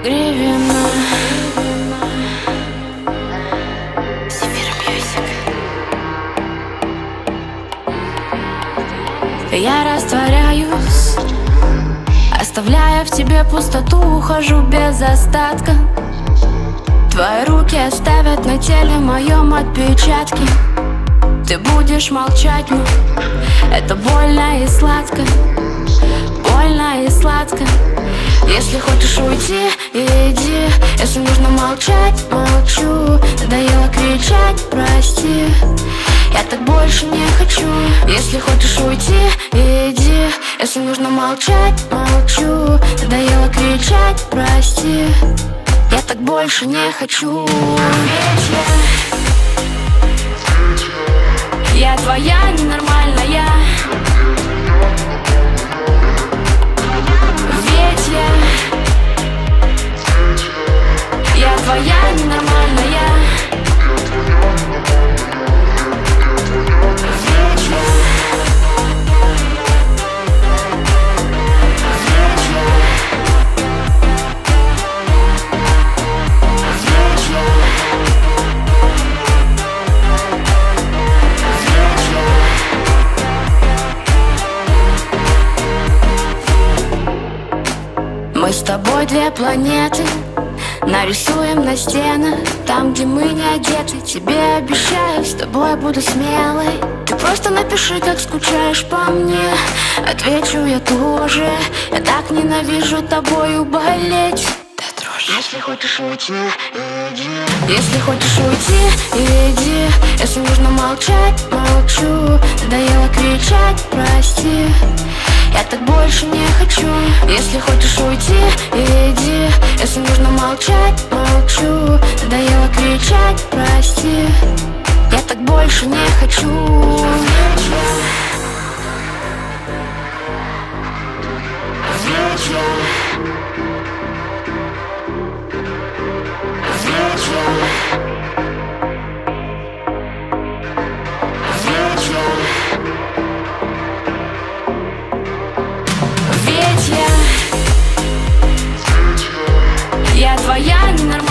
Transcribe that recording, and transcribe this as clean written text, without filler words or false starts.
Гривина. Я растворяюсь, оставляя в тебе пустоту, ухожу без остатка. Твои руки оставят на теле моем отпечатки. Ты будешь молчать, но это больно и сладко. Больно и сладко. Если хочешь уйти, иди. Если нужно молчать, молчу. Надоело кричать, прости. Я так больше не хочу. Если хочешь уйти, иди. Если нужно молчать, молчу. Надоело кричать, прости. Я так больше не хочу. Я твоя ненормальная. Ведь я твоя ненормальная. Мы с тобой две планеты, нарисуем на стенах там, где мы не одеты. Тебе обещаю, с тобой буду смелой. Ты просто напиши, как скучаешь по мне. Отвечу я тоже. Я так ненавижу тобою болеть. Если хочешь уйти, иди. Если хочешь уйти, иди. Если нужно молчать, молчу. Надоело кричать, прости. Я так больше не хочу. Если хочешь уйти, иди. Если нужно молчать, молчу. Надоело кричать, прости. Я так больше не хочу. Я твоя ненормальная.